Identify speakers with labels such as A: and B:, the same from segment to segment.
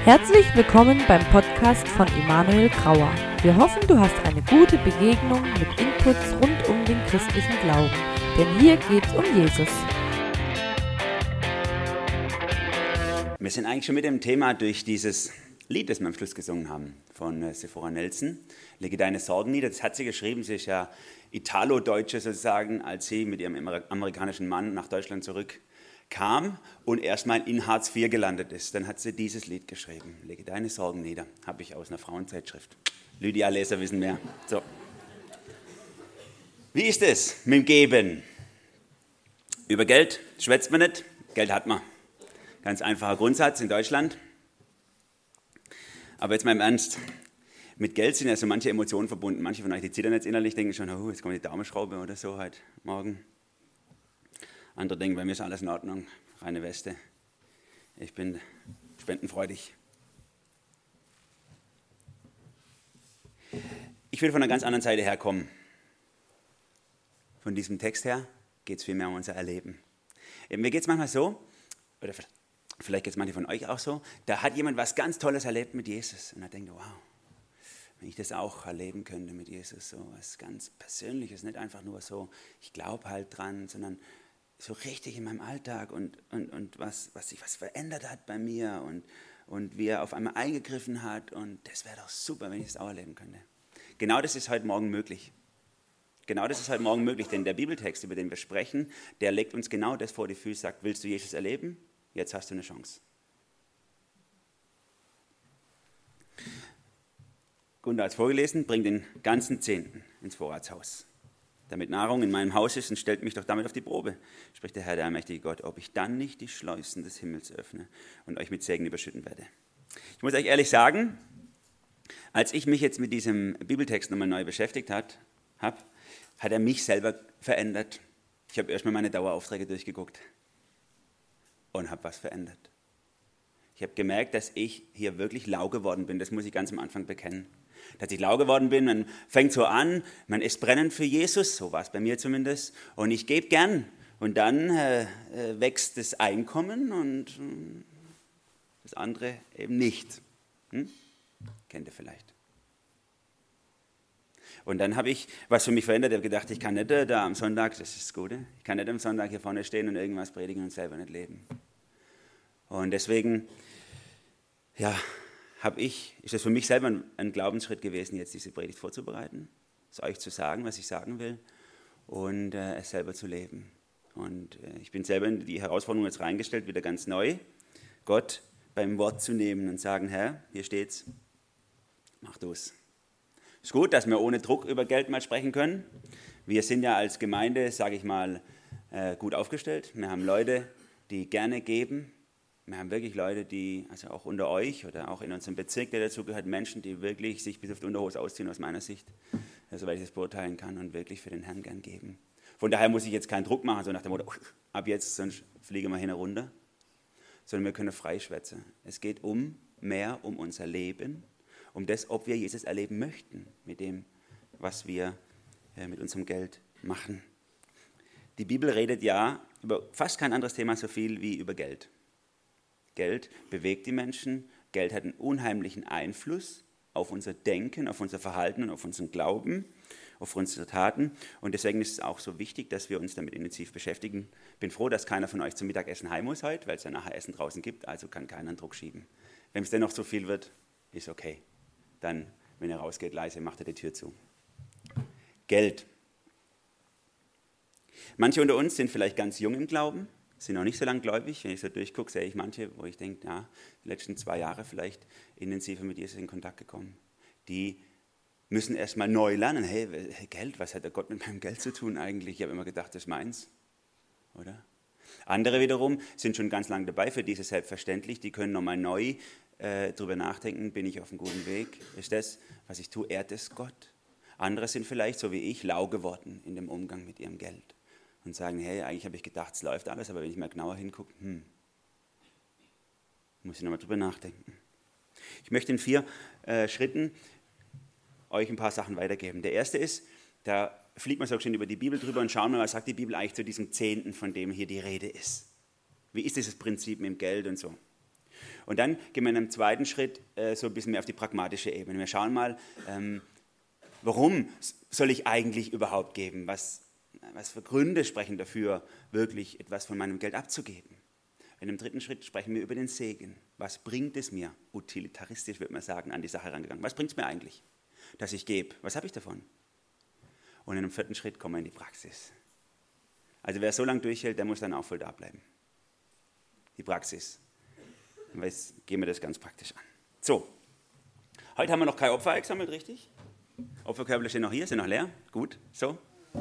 A: Herzlich willkommen beim Podcast von Emanuel Grauer. Wir hoffen, du hast eine gute Begegnung mit Inputs rund um den christlichen Glauben. Denn hier geht's um Jesus.
B: Wir sind eigentlich schon mit dem Thema durch dieses Lied, das wir am Schluss gesungen haben, von Sephora Nelson. Lege deine Sorgen nieder. Das hat sie geschrieben. Sie ist ja Italo-Deutsche sozusagen, als sie mit ihrem amerikanischen Mann nach Deutschland zurückkam und erstmal in Hartz IV gelandet ist. Dann hat sie dieses Lied geschrieben. Lege deine Sorgen nieder. Habe ich aus einer Frauenzeitschrift. Lydia-Leser wissen mehr. So. Wie ist es mit dem Geben? Über Geld schwätzt man nicht. Geld hat man. Ganz einfacher Grundsatz in Deutschland. Aber jetzt mal im Ernst. Mit Geld sind ja so manche Emotionen verbunden. Manche von euch, die zittern jetzt innerlich, denken schon, oh, jetzt kommt die Daumenschraube oder so heute morgen. Andere denken, bei mir ist alles in Ordnung, reine Weste. Ich bin spendenfreudig. Ich will von einer ganz anderen Seite herkommen. Von diesem Text her geht es vielmehr um unser Erleben. Mir geht es manchmal so, oder vielleicht geht es manche von euch auch so, da hat jemand was ganz Tolles erlebt mit Jesus und er denkt, wow, wenn ich das auch erleben könnte mit Jesus, so was ganz Persönliches, nicht einfach nur so, ich glaube halt dran, sondern so richtig in meinem Alltag und was sich was verändert hat bei mir und wie er auf einmal eingegriffen hat und das wäre doch super, wenn ich das auch erleben könnte. Genau das ist heute Morgen möglich. Genau das ist heute Morgen möglich, denn der Bibeltext, über den wir sprechen, der legt uns genau das vor die Füße, sagt, willst du Jesus erleben? Jetzt hast du eine Chance. Gunda hat es vorgelesen, bring den ganzen Zehnten ins Vorratshaus, damit Nahrung in meinem Haus ist und stellt mich doch damit auf die Probe, spricht der Herr, der allmächtige Gott, ob ich dann nicht die Schleusen des Himmels öffne und euch mit Segen überschütten werde. Ich muss euch ehrlich sagen, als ich mich jetzt mit diesem Bibeltext nochmal neu beschäftigt habe, hat er mich selber verändert. Ich habe erstmal meine Daueraufträge durchgeguckt und habe was verändert. Ich habe gemerkt, dass ich hier wirklich lau geworden bin, das muss ich ganz am Anfang bekennen. Dass ich lau geworden bin, man fängt so an, man ist brennend für Jesus, so war es bei mir zumindest, und ich gebe gern. Und dann wächst das Einkommen und das andere eben nicht. Kennt ihr vielleicht. Und dann habe ich was für mich verändert, ich habe gedacht, ich kann nicht da am Sonntag, das ist das Gute, ich kann nicht am Sonntag hier vorne stehen und irgendwas predigen und selber nicht leben. Und deswegen, ja, ist das für mich selber ein Glaubensschritt gewesen, jetzt diese Predigt vorzubereiten, es euch zu sagen, was ich sagen will und es selber zu leben. Und ich bin selber in die Herausforderung jetzt reingestellt, wieder ganz neu, Gott beim Wort zu nehmen und sagen, Herr, hier steht's, mach du's. Es ist gut, dass wir ohne Druck über Geld mal sprechen können. Wir sind ja als Gemeinde, sage ich mal, gut aufgestellt. Wir haben Leute, die gerne geben. Wir haben wirklich Leute, die, also auch unter euch oder auch in unserem Bezirk, der dazu gehört, Menschen, die wirklich sich bis auf die Unterhose ausziehen, aus meiner Sicht, soweit ich das beurteilen kann, und wirklich für den Herrn gern geben. Von daher muss ich jetzt keinen Druck machen, so nach dem Motto, ab jetzt, sonst fliegen wir hin und runter, sondern wir können frei schwätzen. Es geht mehr um unser Leben, um das, ob wir Jesus erleben möchten, mit dem, was wir mit unserem Geld machen. Die Bibel redet ja über fast kein anderes Thema so viel wie über Geld. Geld bewegt die Menschen, Geld hat einen unheimlichen Einfluss auf unser Denken, auf unser Verhalten und auf unseren Glauben, auf unsere Taten. Und deswegen ist es auch so wichtig, dass wir uns damit intensiv beschäftigen. Ich bin froh, dass keiner von euch zum Mittagessen heim muss heute, weil es ja nachher Essen draußen gibt, also kann keiner einen Druck schieben. Wenn es dennoch zu viel wird, ist okay. Dann, wenn ihr rausgeht, leise, macht ihr die Tür zu. Geld. Manche unter uns sind vielleicht ganz jung im Glauben, sind noch nicht so lang gläubig. Wenn ich so durchgucke, sehe ich manche, wo ich denke, ja, die letzten 2 Jahre vielleicht intensiver mit Jesus in Kontakt gekommen. Die müssen erst mal neu lernen. Hey, Geld, was hat der Gott mit meinem Geld zu tun eigentlich? Ich habe immer gedacht, das ist meins, oder? Andere wiederum sind schon ganz lange dabei, für die ist es selbstverständlich, die können nochmal neu darüber nachdenken, bin ich auf einem guten Weg? Ist das, was ich tue, ehrt es Gott? Andere sind vielleicht, so wie ich, lau geworden in dem Umgang mit ihrem Geld und sagen, hey, eigentlich habe ich gedacht, es läuft alles, aber wenn ich mal genauer hingucke, muss ich nochmal drüber nachdenken. Ich möchte in 4 Schritten euch ein paar Sachen weitergeben. Der erste ist, da fliegt man so schön über die Bibel drüber und schauen wir, was sagt die Bibel eigentlich zu diesem Zehnten, von dem hier die Rede ist. Wie ist dieses Prinzip mit dem Geld und so? Und dann gehen wir in einem zweiten Schritt so ein bisschen mehr auf die pragmatische Ebene. Wir schauen mal, warum soll ich eigentlich überhaupt geben? Was für Gründe sprechen dafür, wirklich etwas von meinem Geld abzugeben? In dem dritten Schritt sprechen wir über den Segen. Was bringt es mir? Utilitaristisch würde man sagen, an die Sache herangegangen. Was bringt es mir eigentlich, dass ich gebe? Was habe ich davon? Und in dem vierten Schritt kommen wir in die Praxis. Also wer so lange durchhält, der muss dann auch voll da bleiben. Die Praxis. Und jetzt gehen wir das ganz praktisch an. So, heute haben wir noch kein Opfer eingesammelt, richtig? Opferkörper stehen noch hier, sind noch leer. Gut, so.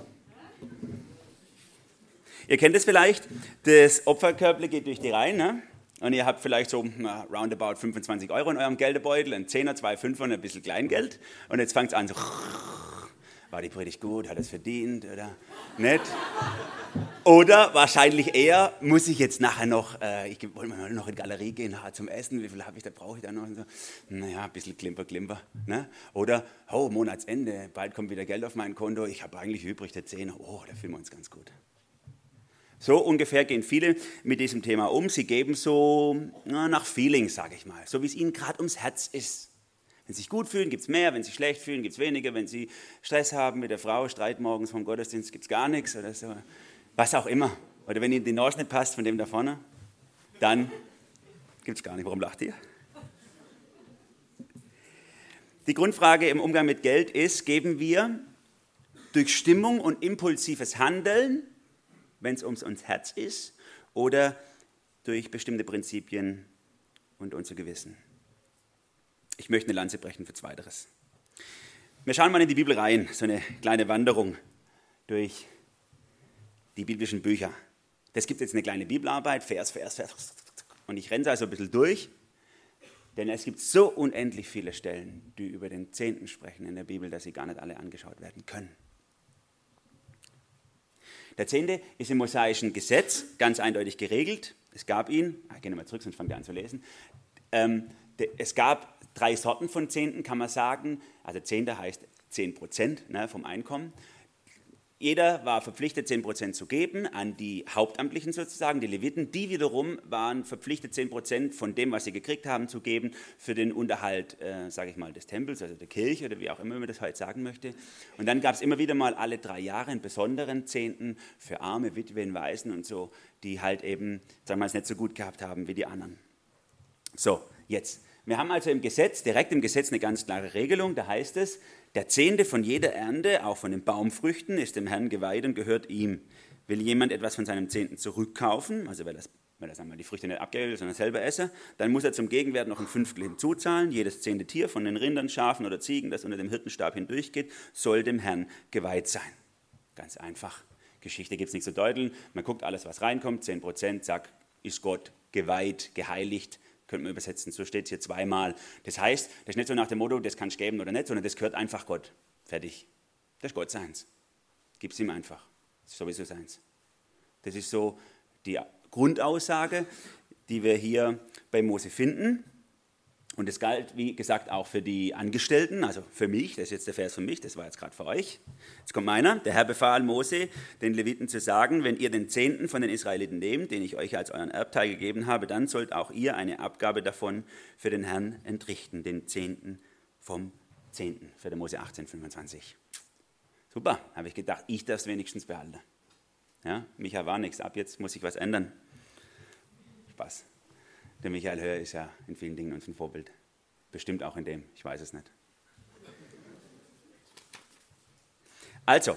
B: Ihr kennt es vielleicht, das Opferkörper geht durch die Reihen, ne? Und ihr habt vielleicht so roundabout 25 € in eurem Geldbeutel, ein 10er, 2 5er und ein bisschen Kleingeld. Und jetzt fängt es an so, war die Predigt gut, hat es verdient oder nicht? Oder wahrscheinlich eher, muss ich jetzt nachher noch, ich wollte mal noch in die Galerie gehen, zum Essen, wie viel habe ich, da brauche ich da noch? Und so. Naja, ein bisschen Klimper. Ne? Oder, Monatsende, bald kommt wieder Geld auf mein Konto, ich habe eigentlich übrig, der 10er, da fühlen wir uns ganz gut. So ungefähr gehen viele mit diesem Thema um. Sie geben so nach Feeling, sage ich mal, so wie es ihnen gerade ums Herz ist. Wenn sie sich gut fühlen, gibt es mehr, wenn sie sich schlecht fühlen, gibt es weniger, wenn sie Stress haben mit der Frau, Streit morgens vom Gottesdienst, gibt es gar nichts oder so. Was auch immer. Oder wenn Ihnen die Nase nicht passt von dem da vorne, dann gibt es gar nicht. Warum lacht ihr? Die Grundfrage im Umgang mit Geld ist, geben wir durch Stimmung und impulsives Handeln, wenn es ums Herz ist, oder durch bestimmte Prinzipien und unser Gewissen? Ich möchte eine Lanze brechen für Zweiteres. Wir schauen mal in die Bibel rein, so eine kleine Wanderung durch die biblischen Bücher. Das gibt jetzt eine kleine Bibelarbeit, Vers. Und ich renne also ein bisschen durch, denn es gibt so unendlich viele Stellen, die über den Zehnten sprechen in der Bibel, dass sie gar nicht alle angeschaut werden können. Der Zehnte ist im mosaischen Gesetz ganz eindeutig geregelt. Es gab ihn, gehen wir mal zurück, sonst fangen wir an zu lesen. Es gab 3 Sorten von Zehnten, kann man sagen. Also Zehnte heißt 10% vom Einkommen. Jeder war verpflichtet, 10% zu geben an die Hauptamtlichen sozusagen, die Leviten. Die wiederum waren verpflichtet, 10% von dem, was sie gekriegt haben, zu geben für den Unterhalt, sage ich mal, des Tempels, also der Kirche oder wie auch immer man das heute sagen möchte. Und dann gab es immer wieder mal alle 3 Jahre einen besonderen Zehnten für Arme, Witwen, Waisen und so, die halt eben, sagen wir mal, es nicht so gut gehabt haben wie die anderen. So, jetzt. Wir haben also direkt im Gesetz eine ganz klare Regelung, da heißt es, der Zehnte von jeder Ernte, auch von den Baumfrüchten, ist dem Herrn geweiht und gehört ihm. Will jemand etwas von seinem Zehnten zurückkaufen, also weil er einmal die Früchte nicht abgeben will, sondern selber esse, dann muss er zum Gegenwert noch ein 1/5 hinzuzahlen. Jedes 10. Tier von den Rindern, Schafen oder Ziegen, das unter dem Hirtenstab hindurchgeht, soll dem Herrn geweiht sein. Ganz einfach. Geschichte gibt es nicht zu deuteln. Man guckt alles, was reinkommt, 10%, sagt, ist Gott geweiht, geheiligt, könnte man übersetzen, so steht es hier 2-mal. Das heißt, das ist nicht so nach dem Motto, das kannst du geben oder nicht, sondern das gehört einfach Gott. Fertig. Das ist Gott seins. Gib es ihm einfach. Das ist sowieso seins. Das ist so die Grundaussage, die wir hier bei Mose finden. Und das galt, wie gesagt, auch für die Angestellten, also für mich, das ist jetzt der Vers für mich, das war jetzt gerade für euch. Jetzt kommt meiner. Der Herr befahl Mose, den Leviten zu sagen, wenn ihr den 10. von den Israeliten nehmt, den ich euch als euren Erbteil gegeben habe, dann sollt auch ihr eine Abgabe davon für den Herrn entrichten, den 10. vom 10. für den Mose 18,25. Super, habe ich gedacht, ich darf es wenigstens behalten. Ja, Micha war nichts, ab jetzt muss sich was ändern. Spaß. Der Michael Höher ist ja in vielen Dingen uns ein Vorbild. Bestimmt auch in dem, ich weiß es nicht. Also,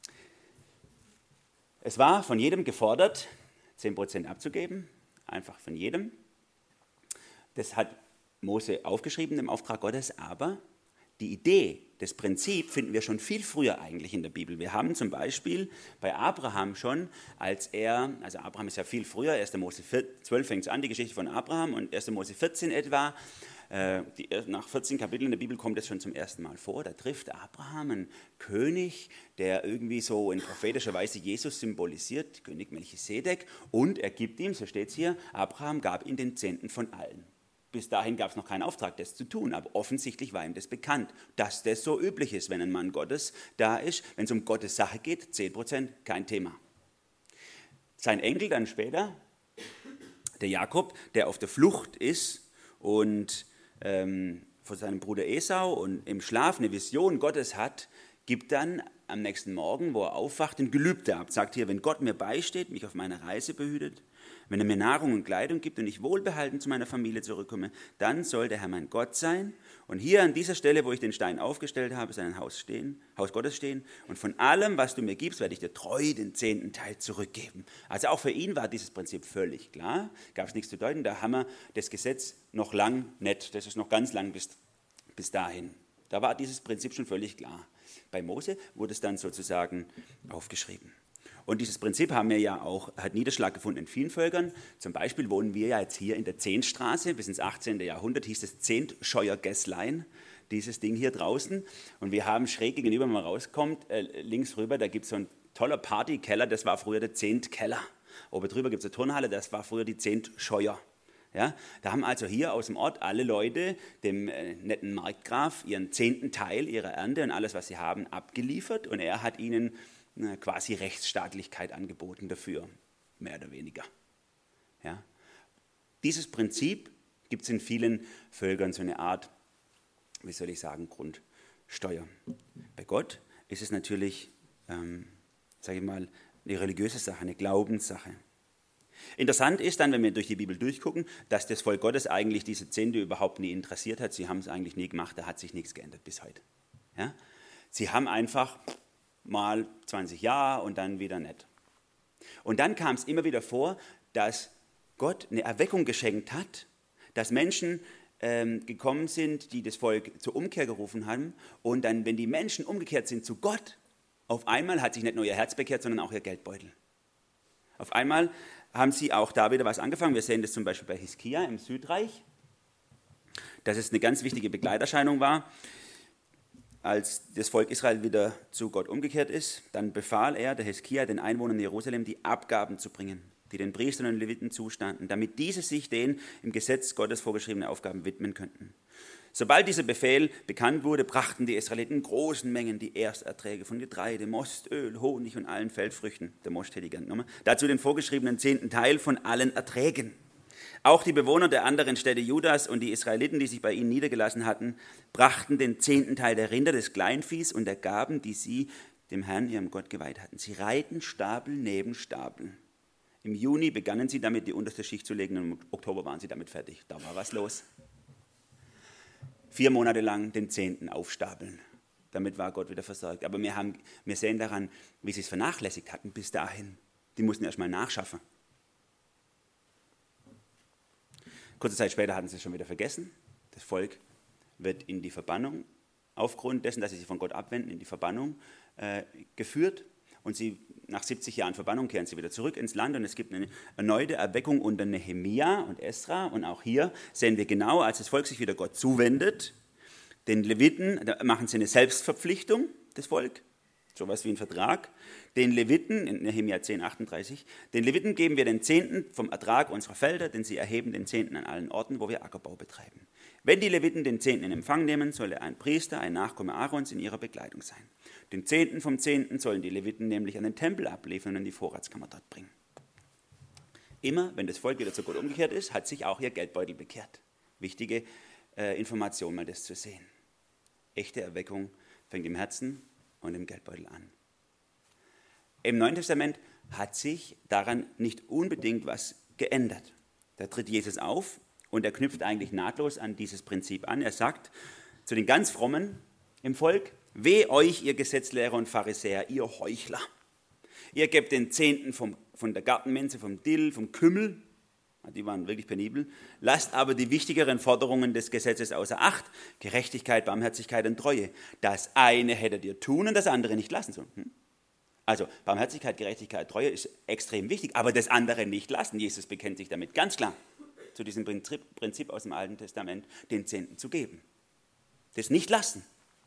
B: es war von jedem gefordert, 10% abzugeben, einfach von jedem. Das hat Mose aufgeschrieben im Auftrag Gottes, aber die Idee, das Prinzip finden wir schon viel früher eigentlich in der Bibel. Wir haben zum Beispiel bei Abraham schon, also Abraham ist ja viel früher, 1. Mose 12 fängt es an, die Geschichte von Abraham, und 1. Mose 14 etwa, nach 14 Kapiteln in der Bibel kommt es schon zum ersten Mal vor, da trifft Abraham einen König, der irgendwie so in prophetischer Weise Jesus symbolisiert, König Melchisedek, und er gibt ihm, so steht es hier, Abraham gab ihm den 10. von allen. Bis dahin gab es noch keinen Auftrag, das zu tun, aber offensichtlich war ihm das bekannt, dass das so üblich ist, wenn ein Mann Gottes da ist. Wenn es um Gottes Sache geht, 10%, kein Thema. Sein Enkel dann später, der Jakob, der auf der Flucht ist und von seinem Bruder Esau und im Schlaf eine Vision Gottes hat, gibt dann am nächsten Morgen, wo er aufwacht, ein Gelübde ab. Sagt hier, wenn Gott mir beisteht, mich auf meiner Reise behütet, wenn er mir Nahrung und Kleidung gibt und ich wohlbehalten zu meiner Familie zurückkomme, dann soll der Herr mein Gott sein. Und hier an dieser Stelle, wo ich den Stein aufgestellt habe, soll ein Haus Gottes stehen. Und von allem, was du mir gibst, werde ich dir treu den 10. Teil zurückgeben. Also auch für ihn war dieses Prinzip völlig klar. Gab es nichts zu deuten. Da haben wir das Gesetz noch lang nicht. Das ist noch ganz lang bis dahin. Da war dieses Prinzip schon völlig klar. Bei Mose wurde es dann sozusagen aufgeschrieben. Und dieses Prinzip hat Niederschlag gefunden in vielen Völkern. Zum Beispiel wohnen wir ja jetzt hier in der Zehntstraße. Bis ins 18. Jahrhundert hieß es Zehntscheuergässlein, dieses Ding hier draußen. Und wir haben schräg gegenüber, wenn man rauskommt, links rüber, da gibt es so ein toller Partykeller, das war früher der Zehntkeller. Oben drüber gibt es eine Turnhalle, das war früher die Zehntscheuer. Ja, da haben also hier aus dem Ort alle Leute dem netten Markgraf ihren 10. Teil ihrer Ernte und alles, was sie haben, abgeliefert. Und er hat ihnen quasi Rechtsstaatlichkeit angeboten dafür, mehr oder weniger. Ja. Dieses Prinzip gibt es in vielen Völkern, so eine Art, wie soll ich sagen, Grundsteuer. Bei Gott ist es natürlich, sage ich mal, eine religiöse Sache, eine Glaubenssache. Interessant ist dann, wenn wir durch die Bibel durchgucken, dass das Volk Gottes eigentlich diese 10. überhaupt nie interessiert hat. Sie haben es eigentlich nie gemacht, da hat sich nichts geändert bis heute. Ja? Sie haben einfach mal 20 Jahre und dann wieder nicht. Und dann kam es immer wieder vor, dass Gott eine Erweckung geschenkt hat, dass Menschen gekommen sind, die das Volk zur Umkehr gerufen haben. Und dann, wenn die Menschen umgekehrt sind zu Gott, auf einmal hat sich nicht nur ihr Herz bekehrt, sondern auch ihr Geldbeutel. Auf einmal haben sie auch da wieder was angefangen. Wir sehen das zum Beispiel bei Hiskia im Südreich, dass es eine ganz wichtige Begleiterscheinung war. Als das Volk Israel wieder zu Gott umgekehrt ist, dann befahl er, der Hiskia, den Einwohnern Jerusalem, die Abgaben zu bringen, die den Priestern und Leviten zustanden, damit diese sich den im Gesetz Gottes vorgeschriebenen Aufgaben widmen könnten. Sobald dieser Befehl bekannt wurde, brachten die Israeliten in großen Mengen die Ersterträge von Getreide, Most, Öl, Honig und allen Feldfrüchten, der Most hätte ich gern genommen, dazu den vorgeschriebenen 10. Teil von allen Erträgen. Auch die Bewohner der anderen Städte Judas und die Israeliten, die sich bei ihnen niedergelassen hatten, brachten den 10. Teil der Rinder, des Kleinviehs und der Gaben, die sie dem Herrn, ihrem Gott, geweiht hatten. Sie reihten Stapel neben Stapel. Im Juni begannen sie damit, die unterste Schicht zu legen, und im Oktober waren sie damit fertig. Da war was los. 4 Monate lang den 10. aufstapeln. Damit war Gott wieder versorgt. Aber wir sehen daran, wie sie es vernachlässigt hatten bis dahin. Die mussten erst mal nachschaffen. Kurze Zeit später hatten sie es schon wieder vergessen. Das Volk wird in die Verbannung, aufgrund dessen, dass sie sich von Gott abwenden, in die Verbannung geführt. Und nach 70 Jahren Verbannung kehren sie wieder zurück ins Land. Und es gibt eine erneute Erweckung unter Nehemia und Esra. Und auch hier sehen wir genau, als das Volk sich wieder Gott zuwendet, den Leviten, da machen sie eine Selbstverpflichtung, das Volk, sowas wie ein Vertrag. Den Leviten, in Nehemia 10, 38, den Leviten geben wir den 10. vom Ertrag unserer Felder, denn sie erheben den 10. an allen Orten, wo wir Ackerbau betreiben. Wenn die Leviten den 10. in Empfang nehmen, soll ein Priester, ein Nachkomme Aarons, in ihrer Begleitung sein. Den 10. vom 10. sollen die Leviten nämlich an den Tempel abliefern und in die Vorratskammer dort bringen. Immer, wenn das Volk wieder zu Gott umgekehrt ist, hat sich auch ihr Geldbeutel bekehrt. Wichtige Information, mal das zu sehen. Echte Erweckung fängt im Herzen und im Geldbeutel an. Im Neuen Testament hat sich daran nicht unbedingt was geändert. Da tritt Jesus auf und er knüpft eigentlich nahtlos an dieses Prinzip an. Er sagt zu den ganz Frommen im Volk: Weh euch, ihr Gesetzlehrer und Pharisäer, ihr Heuchler. Ihr gebt den 10. von der Gartenminze, vom Dill, vom Kümmel, die waren wirklich penibel, lasst aber die wichtigeren Forderungen des Gesetzes außer Acht: Gerechtigkeit, Barmherzigkeit und Treue. Das eine hättet ihr tun und das andere nicht lassen sollen. Also Barmherzigkeit, Gerechtigkeit, Treue ist extrem wichtig, aber das andere nicht lassen. Jesus bekennt sich damit ganz klar zu diesem Prinzip aus dem Alten Testament, den 10. zu geben. Das nicht lassen.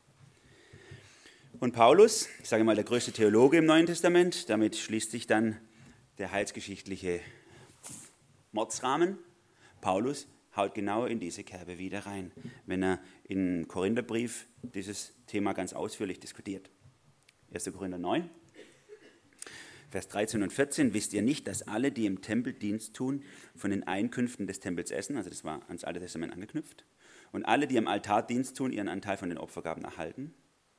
B: Und Paulus, ich sage mal der größte Theologe im Neuen Testament, damit schließt sich dann der heilsgeschichtliche Mordsrahmen. Paulus haut genau in diese Kerbe wieder rein, wenn er im Korintherbrief dieses Thema ganz ausführlich diskutiert. 1. Korinther 9. Vers 13 und 14, wisst ihr nicht, dass alle, die im Tempel Dienst tun, von den Einkünften des Tempels essen? Also das war ans Alte Testament angeknüpft. Und alle, die am Altar Dienst tun, ihren Anteil von den Opfergaben erhalten.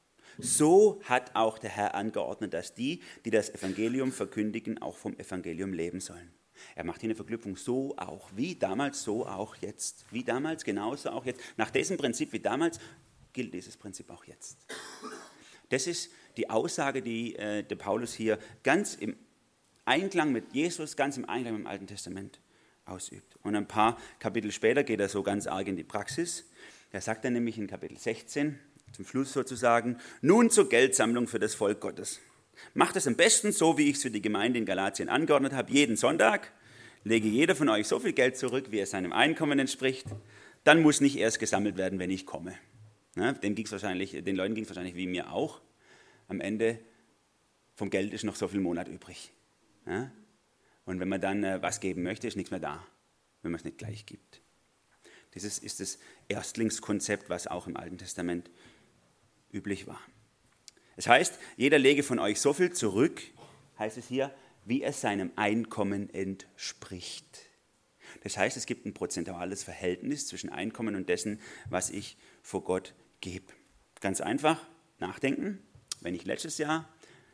B: So hat auch der Herr angeordnet, dass die das Evangelium verkündigen, auch vom Evangelium leben sollen. Er macht hier eine Verknüpfung, so auch, wie damals, so auch jetzt. Wie damals, genauso auch jetzt. Nach diesem Prinzip wie damals gilt dieses Prinzip auch jetzt. Das ist die Aussage, die der Paulus hier ganz im Einklang mit Jesus, ganz im Einklang mit dem Alten Testament ausübt. Und ein paar Kapitel später geht er so ganz arg in die Praxis. Er sagt dann nämlich in Kapitel 16, zum Schluss sozusagen, nun zur Geldsammlung für das Volk Gottes. Macht es am besten so, wie ich es für die Gemeinde in Galatien angeordnet habe. Jeden Sonntag lege jeder von euch so viel Geld zurück, wie es seinem Einkommen entspricht. Dann muss nicht erst gesammelt werden, wenn ich komme. Ja, den Leuten ging es wahrscheinlich wie mir auch. Am Ende vom Geld ist noch so viel Monat übrig. Ja? Und wenn man dann was geben möchte, ist nichts mehr da, wenn man es nicht gleich gibt. Dieses ist das Erstlingskonzept, was auch im Alten Testament üblich war. Es heißt, jeder lege von euch so viel zurück, heißt es hier, wie es seinem Einkommen entspricht. Das heißt, es gibt ein prozentuales Verhältnis zwischen Einkommen und dessen, was ich vor Gott gebe. Ganz einfach, nachdenken. Wenn ich letztes Jahr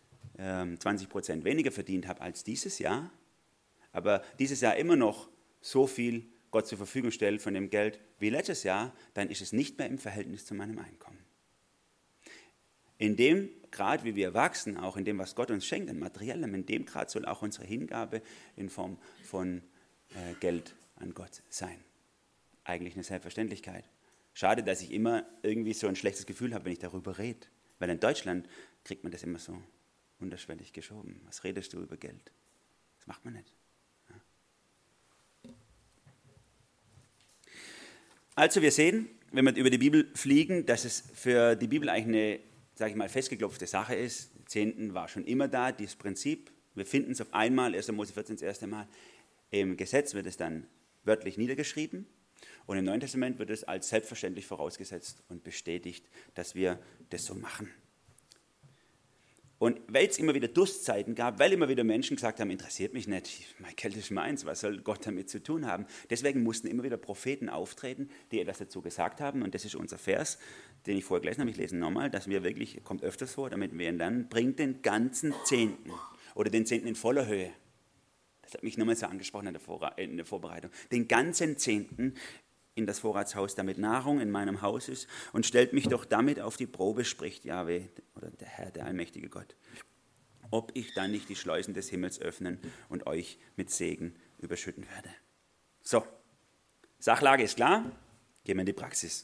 B: 20% weniger verdient habe als dieses Jahr, aber dieses Jahr immer noch so viel Gott zur Verfügung stelle von dem Geld wie letztes Jahr, dann ist es nicht mehr im Verhältnis zu meinem Einkommen. In dem Grad, wie wir wachsen, auch in dem, was Gott uns schenkt, an Materiellem, in dem Grad soll auch unsere Hingabe in Form von Geld an Gott sein. Eigentlich eine Selbstverständlichkeit. Schade, dass ich immer irgendwie so ein schlechtes Gefühl habe, wenn ich darüber rede. Weil in Deutschland kriegt man das immer so unterschwellig geschoben. Was redest du über Geld? Das macht man nicht. Ja. Also wir sehen, wenn wir über die Bibel fliegen, dass es für die Bibel eigentlich eine, sage ich mal, festgeklopfte Sache ist. Zehnten war schon immer da, dieses Prinzip. Wir finden es auf einmal, 1. Mose 14 das erste Mal. Im Gesetz wird es dann wörtlich niedergeschrieben und im Neuen Testament wird es als selbstverständlich vorausgesetzt und bestätigt, dass wir das so machen. Und weil es immer wieder Durstzeiten gab, weil immer wieder Menschen gesagt haben, interessiert mich nicht, mein Geld ist meins, was soll Gott damit zu tun haben? Deswegen mussten immer wieder Propheten auftreten, die etwas dazu gesagt haben. Und das ist unser Vers, den ich vorher gelesen habe. Ich lese ihn nochmal, dass wir wirklich, kommt öfters vor, damit wir ihn lernen, bringt den ganzen Zehnten oder den Zehnten in voller Höhe. Das hat mich nochmal so angesprochen in der Vorbereitung. Den ganzen Zehnten in das Vorratshaus, damit Nahrung in meinem Haus ist, und stellt mich doch damit auf die Probe, spricht Jahwe oder der Herr, der allmächtige Gott, ob ich dann nicht die Schleusen des Himmels öffnen und euch mit Segen überschütten werde. So, Sachlage ist klar, gehen wir in die Praxis.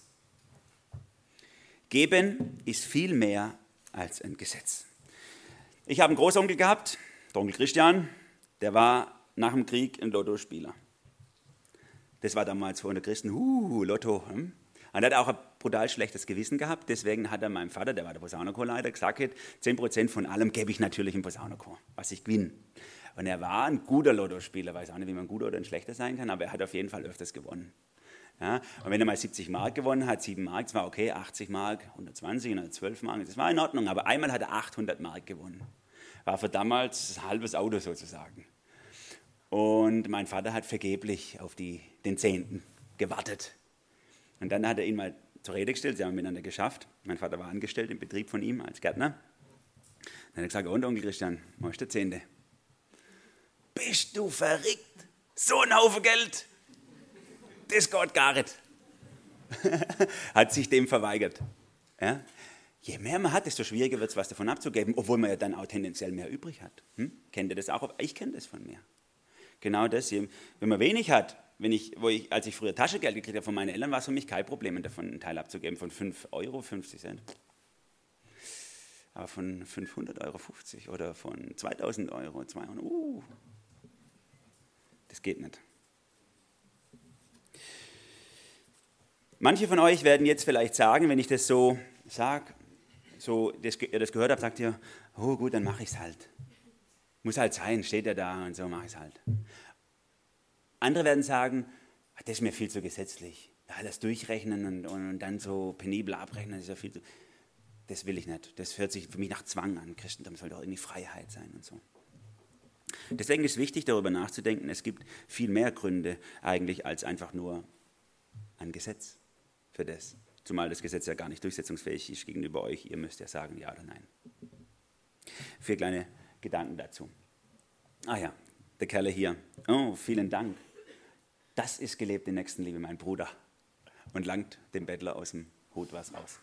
B: Geben ist viel mehr als ein Gesetz. Ich habe einen Großonkel gehabt, der Onkel Christian, der war nach dem Krieg ein Lottospieler. Das war damals von der Christen, Lotto. Und er hat auch ein brutal schlechtes Gewissen gehabt. Deswegen hat er meinem Vater, der war der Posaunenchorleiter, gesagt, 10% von allem gebe ich natürlich im Posaunenchor, was ich gewinne. Und er war ein guter Lottospieler, weiß auch nicht, wie man ein guter oder ein schlechter sein kann, aber er hat auf jeden Fall öfters gewonnen. Ja, und wenn er mal 70 Mark gewonnen hat, 7 Mark, das war okay, 80 Mark, 120, 112 Mark, das war in Ordnung. Aber einmal hat er 800 Mark gewonnen. War für damals ein halbes Auto sozusagen. Und mein Vater hat vergeblich auf den Zehnten gewartet. Und dann hat er ihn mal zur Rede gestellt, sie haben miteinander geschafft. Mein Vater war angestellt im Betrieb von ihm als Gärtner. Dann hat er gesagt, und Onkel Christian, wo ist der Zehnte? Bist du verrückt? So ein Haufen Geld? Das geht gar nicht. Hat sich dem verweigert. Ja? Je mehr man hat, desto schwieriger wird es, was davon abzugeben, obwohl man ja dann auch tendenziell mehr übrig hat. Kennt ihr das auch? Ich kenne das von mir. Genau das. Wenn man wenig hat, als ich früher Taschengeld gekriegt habe von meinen Eltern, war es für mich kein Problem, davon einen Teil abzugeben von 5 Euro, 50 Cent. Aber von 500 Euro 50 oder von 2000 Euro 200, das geht nicht. Manche von euch werden jetzt vielleicht sagen, wenn ich das so sage, ihr das gehört habt, sagt ihr, oh gut, dann mache ich es halt. Muss halt sein, steht ja da und so mache ich es halt. Andere werden sagen, das ist mir viel zu gesetzlich. Ja, das durchrechnen und dann so penibel abrechnen, das ist ja viel zu... Das will ich nicht. Das hört sich für mich nach Zwang an. Christentum soll doch irgendwie Freiheit sein und so. Deswegen ist es wichtig, darüber nachzudenken, es gibt viel mehr Gründe eigentlich als einfach nur ein Gesetz für das. Zumal das Gesetz ja gar nicht durchsetzungsfähig ist gegenüber euch. Ihr müsst ja sagen, ja oder nein. 4 kleine Gedanken dazu. Ah ja, der Kerle hier. Oh, vielen Dank. Das ist gelebte Nächstenliebe, mein Bruder. Und langt dem Bettler aus dem Hut was raus.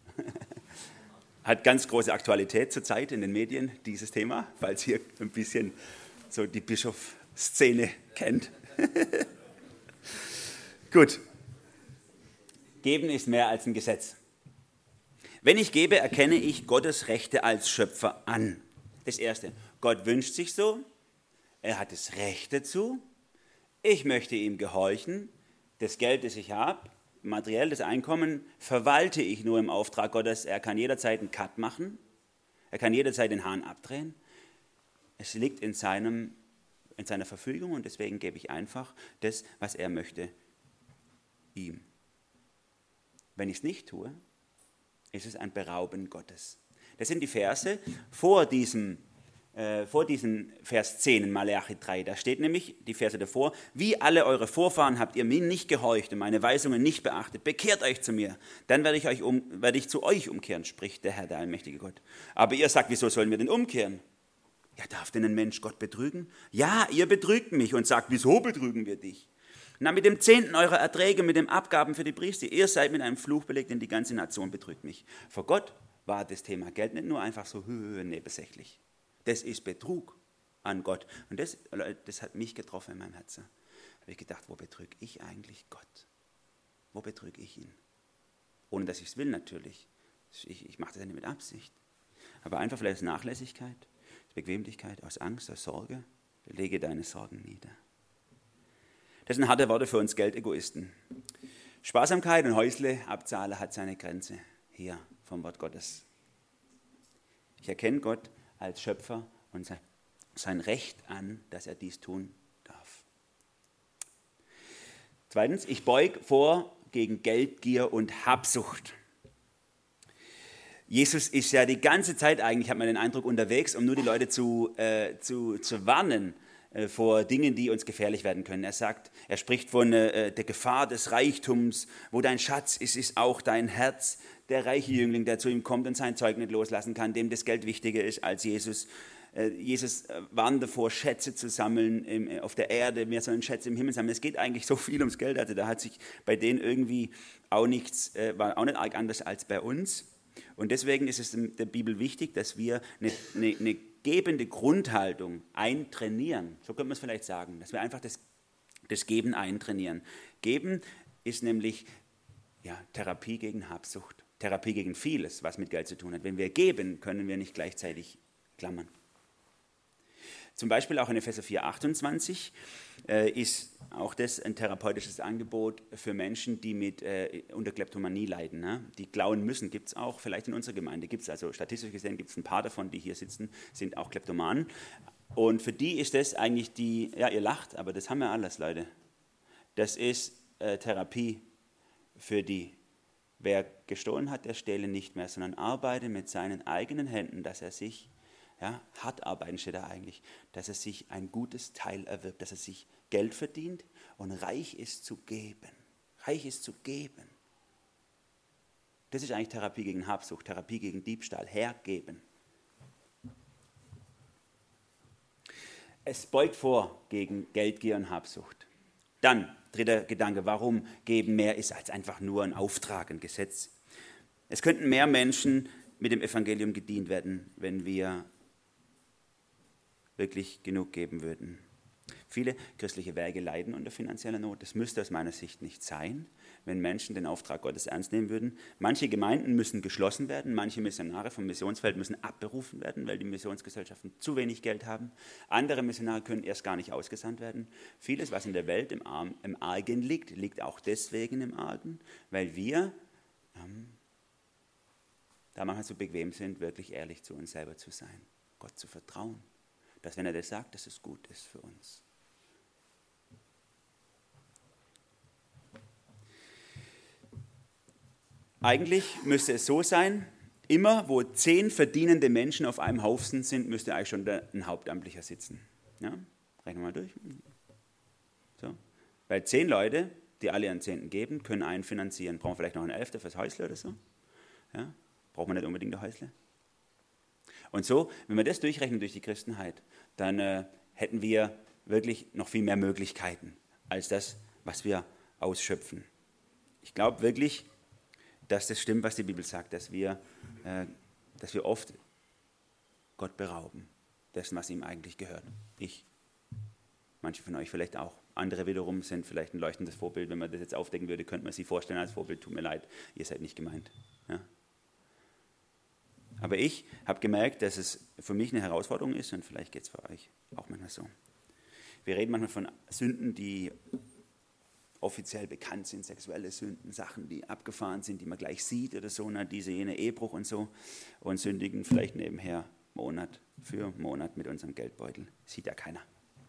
B: Hat ganz große Aktualität zurzeit in den Medien, dieses Thema, falls ihr ein bisschen so die Bischof-Szene kennt. Gut. Geben ist mehr als ein Gesetz. Wenn ich gebe, erkenne ich Gottes Rechte als Schöpfer an. Das Erste, Gott wünscht sich so, er hat das Recht dazu, ich möchte ihm gehorchen, das Geld, das ich habe, materiell das Einkommen, verwalte ich nur im Auftrag Gottes, er kann jederzeit einen Cut machen, er kann jederzeit den Hahn abdrehen, es liegt in seiner Verfügung und deswegen gebe ich einfach das, was er möchte, ihm. Wenn ich es nicht tue, ist es ein Berauben Gottes. Das sind die Verse vor diesem Vers 10 in Malachi 3. Da steht nämlich, die Verse davor, wie alle eure Vorfahren habt ihr mir nicht gehorcht und meine Weisungen nicht beachtet, bekehrt euch zu mir, dann werde ich zu euch umkehren, spricht der Herr, der allmächtige Gott. Aber ihr sagt, wieso sollen wir denn umkehren? Ja, darf denn ein Mensch Gott betrügen? Ja, ihr betrügt mich und sagt, wieso betrügen wir dich? Na, mit dem 10. eurer Erträge, mit den Abgaben für die Priester, ihr seid mit einem Fluch belegt, denn die ganze Nation betrügt mich. Vor Gott war das Thema Geld nicht nur einfach so nebensächlich. Das ist Betrug an Gott. Und das hat mich getroffen in meinem Herzen. Da habe ich gedacht, wo betrüge ich eigentlich Gott? Wo betrüge ich ihn? Ohne dass ich es will natürlich. Ich mache das ja nicht mit Absicht. Aber einfach vielleicht aus Nachlässigkeit, aus Bequemlichkeit, aus Angst, aus Sorge. Lege deine Sorgen nieder. Das sind harte Worte für uns Geldegoisten. Sparsamkeit und Häusle-Abzahler hat seine Grenze hier vom Wort Gottes. Ich erkenne Gott als Schöpfer und sein Recht an, dass er dies tun darf. Zweitens, ich beuge vor gegen Geldgier und Habsucht. Jesus ist ja die ganze Zeit eigentlich, hat man den Eindruck, unterwegs, um nur die Leute zu warnen vor Dingen, die uns gefährlich werden können. Er spricht von der Gefahr des Reichtums, wo dein Schatz ist, ist auch dein Herz. Der reiche Jüngling, der zu ihm kommt und sein Zeug nicht loslassen kann, dem das Geld wichtiger ist als Jesus. Jesus warnt davor, Schätze zu sammeln auf der Erde, wir sollen Schätze im Himmel sammeln. Es geht eigentlich so viel ums Geld, also da hat sich bei denen irgendwie auch nichts, war auch nicht arg anders als bei uns. Und deswegen ist es der Bibel wichtig, dass wir eine gebende Grundhaltung eintrainieren. So könnte man es vielleicht sagen, dass wir einfach das Geben eintrainieren. Geben ist nämlich Therapie gegen Habsucht, Therapie gegen vieles, was mit Geld zu tun hat. Wenn wir geben, können wir nicht gleichzeitig klammern. Zum Beispiel auch in Epheser 4,28 ist auch das ein therapeutisches Angebot für Menschen, die unter Kleptomanie leiden. Ne? Die klauen müssen, gibt es auch, vielleicht in unserer Gemeinde gibt es, also statistisch gesehen gibt es ein paar davon, die hier sitzen, sind auch Kleptomanen. Und für die ist das eigentlich ihr lacht, aber das haben wir alles, Leute. Das ist Therapie für die. Wer gestohlen hat, der stehle nicht mehr, sondern arbeite mit seinen eigenen Händen, dass er sich, hart arbeiten steht da eigentlich, dass er sich ein gutes Teil erwirbt, dass er sich Geld verdient und reich ist zu geben. Reich ist zu geben. Das ist eigentlich Therapie gegen Habsucht, Therapie gegen Diebstahl, hergeben. Es beugt vor gegen Geldgier und Habsucht. Dann, dritter Gedanke, warum geben mehr ist als einfach nur ein Auftrag, ein Gesetz. Es könnten mehr Menschen mit dem Evangelium gedient werden, wenn wir wirklich genug geben würden. Viele christliche Werke leiden unter finanzieller Not. Das müsste aus meiner Sicht nicht sein, wenn Menschen den Auftrag Gottes ernst nehmen würden. Manche Gemeinden müssen geschlossen werden, manche Missionare vom Missionsfeld müssen abberufen werden, weil die Missionsgesellschaften zu wenig Geld haben. Andere Missionare können erst gar nicht ausgesandt werden. Vieles, was in der Welt im Argen liegt, liegt auch deswegen im Argen, weil wir da manchmal so bequem sind, wirklich ehrlich zu uns selber zu sein, Gott zu vertrauen. Dass wenn er das sagt, dass es gut ist für uns. Eigentlich müsste es so sein, immer wo 10 verdienende Menschen auf einem Haufen sind, müsste eigentlich schon ein Hauptamtlicher sitzen. Ja, rechnen wir mal durch. So. Weil 10 Leute, die alle ihren Zehnten geben, können einen finanzieren. Brauchen wir vielleicht noch einen Elfter fürs Häusle oder so? Ja? Braucht man nicht unbedingt ein Häusle? Und so, wenn wir das durchrechnen durch die Christenheit, dann hätten wir wirklich noch viel mehr Möglichkeiten als das, was wir ausschöpfen. Ich glaube wirklich, dass das stimmt, was die Bibel sagt, dass wir oft Gott berauben, dessen, was ihm eigentlich gehört. Ich, manche von euch vielleicht auch. Andere wiederum sind vielleicht ein leuchtendes Vorbild. Wenn man das jetzt aufdecken würde, könnte man sie vorstellen als Vorbild. Tut mir leid, ihr seid nicht gemeint. Ja? Aber ich habe gemerkt, dass es für mich eine Herausforderung ist und vielleicht geht es für euch auch manchmal so. Wir reden manchmal von Sünden, die offiziell bekannt sind, sexuelle Sünden, Sachen, die abgefahren sind, die man gleich sieht oder so, jene Ehebruch und so, und sündigen vielleicht nebenher Monat für Monat mit unserem Geldbeutel. Sieht ja keiner.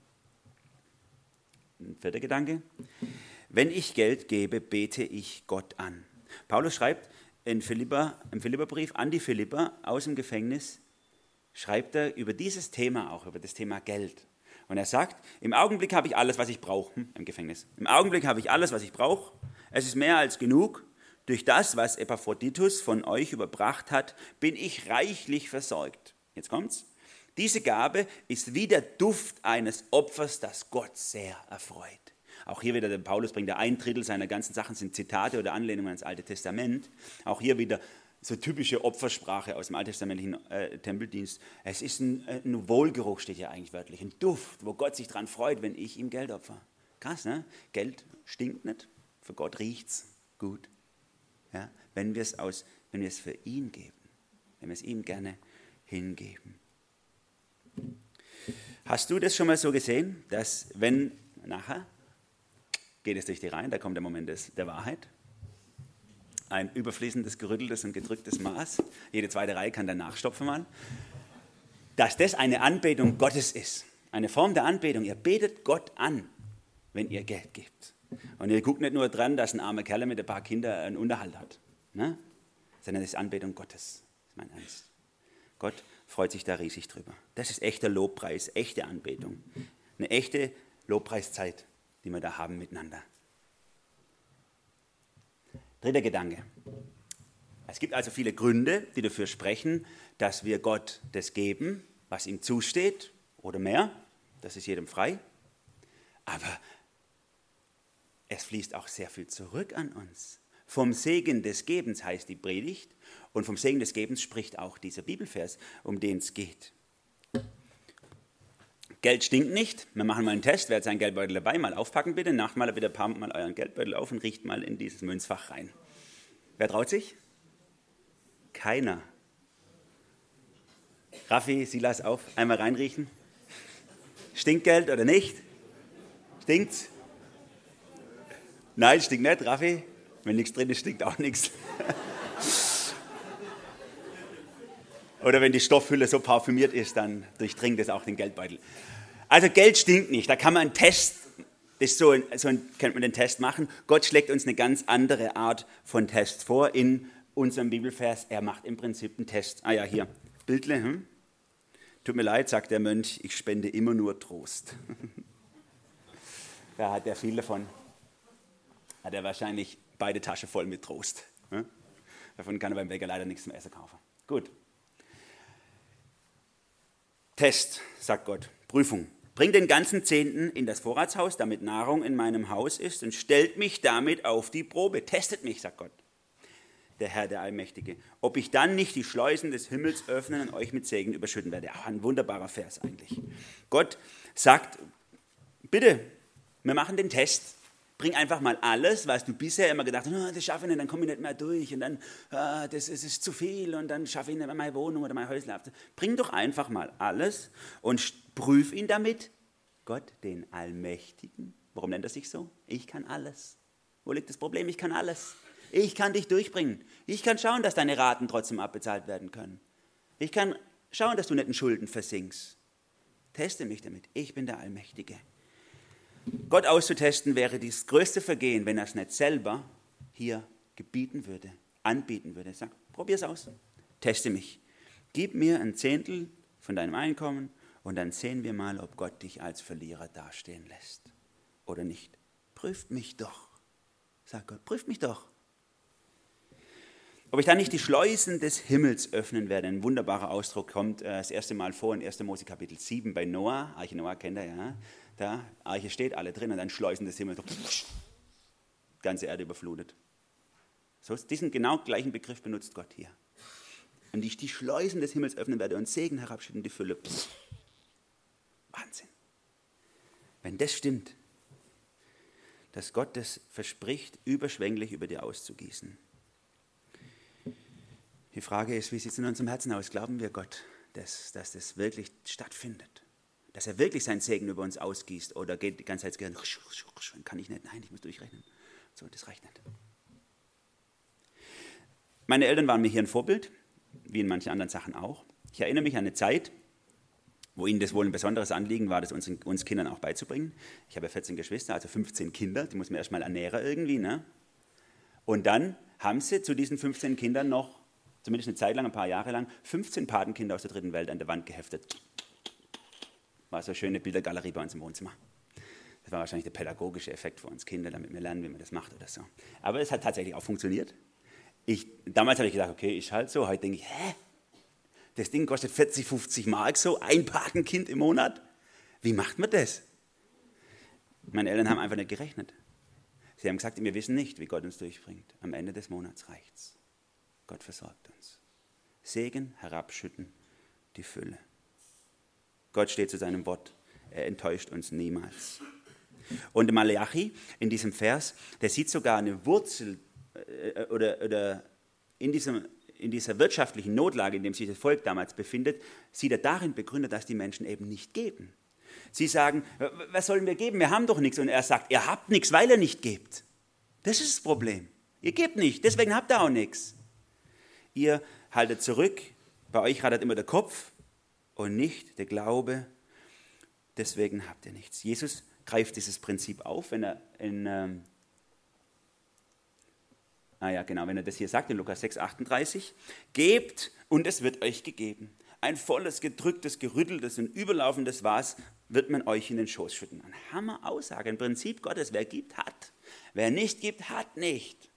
B: Ein 4. Gedanke. Wenn ich Geld gebe, bete ich Gott an. Paulus schreibt im Philipperbrief an die Philipper aus dem Gefängnis, schreibt er über dieses Thema auch, über das Thema Geld. Und er sagt, im Augenblick habe ich alles, was ich brauche, im Gefängnis. Im Augenblick habe ich alles, was ich brauche. Es ist mehr als genug. Durch das, was Epaphroditus von euch überbracht hat, bin ich reichlich versorgt. Jetzt kommt's. Diese Gabe ist wie der Duft eines Opfers, das Gott sehr erfreut. Auch hier wieder, der Paulus bringt 1/3 seiner ganzen Sachen sind Zitate oder Anlehnungen ans Alte Testament. Auch hier wieder so typische Opfersprache aus dem alttestamentlichen Tempeldienst. Es ist ein Wohlgeruch, steht hier eigentlich wörtlich, ein Duft, wo Gott sich dran freut, wenn ich ihm Geld opfer. Krass, ne? Geld stinkt nicht, für Gott riecht's gut. Ja? Wenn wir es für ihn geben, wenn wir es ihm gerne hingeben. Hast du das schon mal so gesehen, dass wenn, nachher geht es durch die Reihen, da kommt der Moment der Wahrheit, ein überfließendes, gerütteltes und gedrücktes Maß, jede zweite Reihe kann danach stopfen mal, dass das eine Anbetung Gottes ist, eine Form der Anbetung. Ihr betet Gott an, wenn ihr Geld gebt. Und ihr guckt nicht nur dran, dass ein armer Kerl mit ein paar Kindern einen Unterhalt hat, ne? Sondern das ist Anbetung Gottes, das ist mein Ernst. Gott freut sich da riesig drüber. Das ist echter Lobpreis, echte Anbetung. Eine echte Lobpreiszeit, die wir da haben miteinander. 3. Gedanke. Es gibt also viele Gründe, die dafür sprechen, dass wir Gott das geben, was ihm zusteht oder mehr. Das ist jedem frei. Aber es fließt auch sehr viel zurück an uns. Vom Segen des Gebens heißt die Predigt und vom Segen des Gebens spricht auch dieser Bibelvers, um den es geht. Geld stinkt nicht. Wir machen mal einen Test. Wer hat seinen Geldbeutel dabei? Mal aufpacken bitte. Macht mal bitte ein paar Mal euren Geldbeutel auf und riecht mal in dieses Münzfach rein. Wer traut sich? Keiner. Raffi, Silas, auf. Einmal reinriechen. Stinkt Geld oder nicht? Stinkt's? Nein, stinkt nicht, Raffi. Wenn nichts drin ist, stinkt auch nichts. Oder wenn die Stoffhülle so parfümiert ist, dann durchdringt es auch den Geldbeutel. Also Geld stinkt nicht. Da kann man einen Test, könnte man den Test machen. Gott schlägt uns eine ganz andere Art von Test vor in unserem Bibelvers. Er macht im Prinzip einen Test. Ah ja, hier, Bildle. Tut mir leid, sagt der Mönch, ich spende immer nur Trost. Da hat er viel davon. Hat er wahrscheinlich beide Taschen voll mit Trost. Davon kann er beim Bäcker leider nichts zum Essen kaufen. Gut. Test, sagt Gott, Prüfung. Bringt den ganzen Zehnten in das Vorratshaus, damit Nahrung in meinem Haus ist, und stellt mich damit auf die Probe. Testet mich, sagt Gott, der Herr, der Allmächtige, ob ich dann nicht die Schleusen des Himmels öffnen und euch mit Segen überschütten werde. Auch ein wunderbarer Vers eigentlich. Gott sagt, bitte, wir machen den Test. Bring einfach mal alles, was du bisher immer gedacht hast, oh, das schaffe ich nicht, dann komme ich nicht mehr durch und dann, das ist zu viel und dann schaffe ich nicht mehr meine Wohnung oder mein Häusle ab. Bring doch einfach mal alles und prüf ihn damit. Gott, den Allmächtigen. Warum nennt er sich so? Ich kann alles. Wo liegt das Problem? Ich kann alles. Ich kann dich durchbringen. Ich kann schauen, dass deine Raten trotzdem abbezahlt werden können. Ich kann schauen, dass du nicht in Schulden versinkst. Teste mich damit. Ich bin der Allmächtige. Gott auszutesten wäre das größte Vergehen, wenn er es nicht selber hier gebieten würde, anbieten würde. Sag, probier's aus, teste mich. Gib mir ein Zehntel von deinem Einkommen Und dann sehen wir mal, ob Gott dich als Verlierer dastehen lässt oder nicht. Prüft mich doch, sagt Gott, prüft mich doch. Ob ich dann nicht die Schleusen des Himmels öffnen werde, ein wunderbarer Ausdruck kommt das erste Mal vor in 1. Mose Kapitel 7 bei Noah. Arche Noah kennt ihr, ja. Da, Arche steht, alle drin und dann Schleusen des Himmels, ganze Erde überflutet. So, diesen genau gleichen Begriff benutzt Gott hier. Und ich die Schleusen des Himmels öffnen werde und Segen herabschütten, die Fülle. Wahnsinn. Wenn das stimmt, dass Gott das verspricht, überschwänglich über dir auszugießen. Die Frage ist, wie sieht es in unserem Herzen aus? Glauben wir Gott, dass das wirklich stattfindet? Dass er wirklich seinen Segen über uns ausgießt? Oder geht die ganze Zeit das Gehirn, kann ich nicht, nein, ich muss durchrechnen. So, das reicht nicht. Meine Eltern waren mir hier ein Vorbild, wie in manchen anderen Sachen auch. Ich erinnere mich an eine Zeit, wo ihnen das wohl ein besonderes Anliegen war, das uns Kindern auch beizubringen. Ich habe ja 14 Geschwister, also 15 Kinder, die muss man erstmal ernähren irgendwie. Ne? Und dann haben sie zu diesen 15 Kindern noch, zumindest eine Zeit lang, ein paar Jahre lang, 15 Patenkinder aus der dritten Welt an der Wand geheftet. War so eine schöne Bildergalerie bei uns im Wohnzimmer. Das war wahrscheinlich der pädagogische Effekt für uns Kinder, damit wir lernen, wie man das macht oder so. Aber es hat tatsächlich auch funktioniert. Damals habe ich gedacht, okay, ist halt so. Heute denke ich, das Ding kostet 40, 50 Mark so, ein Patenkind im Monat. Wie macht man das? Meine Eltern haben einfach nicht gerechnet. Sie haben gesagt, wir wissen nicht, wie Gott uns durchbringt. Am Ende des Monats reicht's. Gott versorgt uns. Segen herabschütten, die Fülle. Gott steht zu seinem Wort. Er enttäuscht uns niemals. Und Malachi in diesem Vers, der sieht sogar eine Wurzel oder in dieser wirtschaftlichen Notlage, in der sich das Volk damals befindet, sieht er darin begründet, dass die Menschen eben nicht geben. Sie sagen, was sollen wir geben? Wir haben doch nichts. Und er sagt, ihr habt nichts, weil ihr nicht gebt. Das ist das Problem. Ihr gebt nicht, deswegen habt ihr auch nichts. Ihr haltet zurück, bei euch rattert immer der Kopf und nicht der Glaube, deswegen habt ihr nichts. Jesus greift dieses Prinzip auf, wenn er wenn er das hier sagt in Lukas 6, 38, gebt und es wird euch gegeben. Ein volles, gedrücktes, gerütteltes und überlaufendes Maß wird man euch in den Schoß schütten. Eine Hammer-Aussage, ein Prinzip Gottes. Wer gibt, hat. Wer nicht gibt, hat nicht.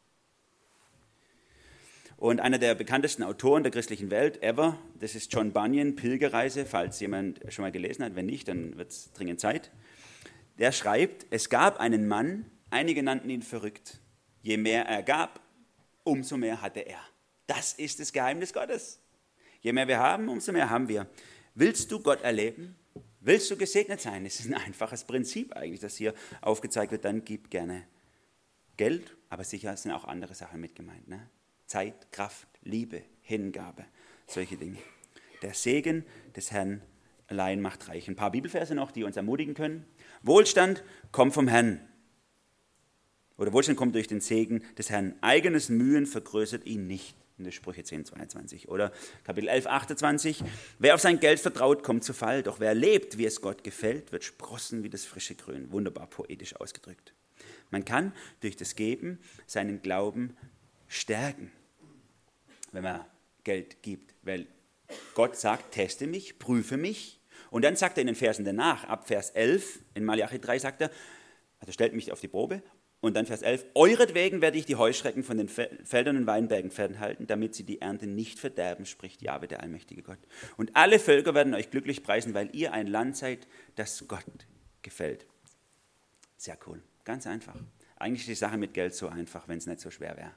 B: Und einer der bekanntesten Autoren der christlichen Welt ever, das ist John Bunyan, Pilgerreise, falls jemand schon mal gelesen hat. Wenn nicht, dann wird es dringend Zeit. Der schreibt, es gab einen Mann, einige nannten ihn verrückt. Je mehr er gab, umso mehr hatte er. Das ist das Geheimnis Gottes. Je mehr wir haben, umso mehr haben wir. Willst du Gott erleben? Willst du gesegnet sein? Das ist ein einfaches Prinzip eigentlich, das hier aufgezeigt wird. Dann gib gerne Geld, aber sicher sind auch andere Sachen mit gemeint. Ne? Zeit, Kraft, Liebe, Hingabe, solche Dinge. Der Segen des Herrn allein macht reich. Ein paar Bibelverse noch, die uns ermutigen können. Wohlstand kommt vom Herrn. Oder Wohlstand kommt durch den Segen des Herrn. Eigenes Mühen vergrößert ihn nicht. In der Sprüche 10, 22. Oder Kapitel 11, 28. Wer auf sein Geld vertraut, kommt zu Fall. Doch wer lebt, wie es Gott gefällt, wird sprossen wie das frische Grün. Wunderbar poetisch ausgedrückt. Man kann durch das Geben seinen Glauben stärken, wenn man Geld gibt. Weil Gott sagt, teste mich, prüfe mich. Und dann sagt er in den Versen danach, ab Vers 11, in Malachi 3 sagt er, also stellt mich auf die Probe. Und dann Vers 11, euretwegen werde ich die Heuschrecken von den Feldern und Weinbergen fernhalten, damit sie die Ernte nicht verderben, spricht Jahwe, der allmächtige Gott. Und alle Völker werden euch glücklich preisen, weil ihr ein Land seid, das Gott gefällt. Sehr cool, ganz einfach. Eigentlich ist die Sache mit Geld so einfach, wenn es nicht so schwer wäre.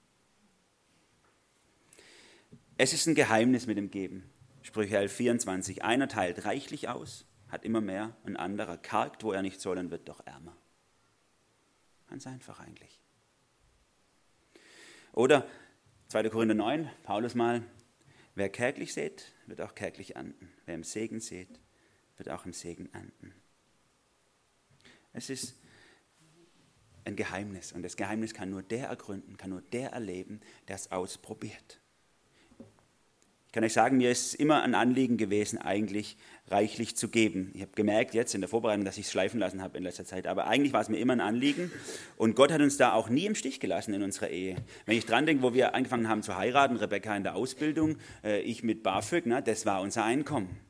B: Es ist ein Geheimnis mit dem Geben. Sprüche 11, 24, einer teilt reichlich aus, hat immer mehr, ein anderer kargt, wo er nicht soll und wird doch ärmer. Ganz einfach eigentlich. Oder 2. Korinther 9, Paulus mal, wer kärglich sät, wird auch kärglich ernten. Wer im Segen sät, wird auch im Segen ernten. Es ist ein Geheimnis und das Geheimnis kann nur der ergründen, kann nur der erleben, der es ausprobiert. Ich kann euch sagen, mir ist es immer ein Anliegen gewesen, eigentlich reichlich zu geben. Ich habe gemerkt jetzt in der Vorbereitung, dass ich es schleifen lassen habe in letzter Zeit. Aber eigentlich war es mir immer ein Anliegen. Und Gott hat uns da auch nie im Stich gelassen in unserer Ehe. Wenn ich dran denke, wo wir angefangen haben zu heiraten, Rebecca in der Ausbildung, ich mit BAföG, das war unser Einkommen.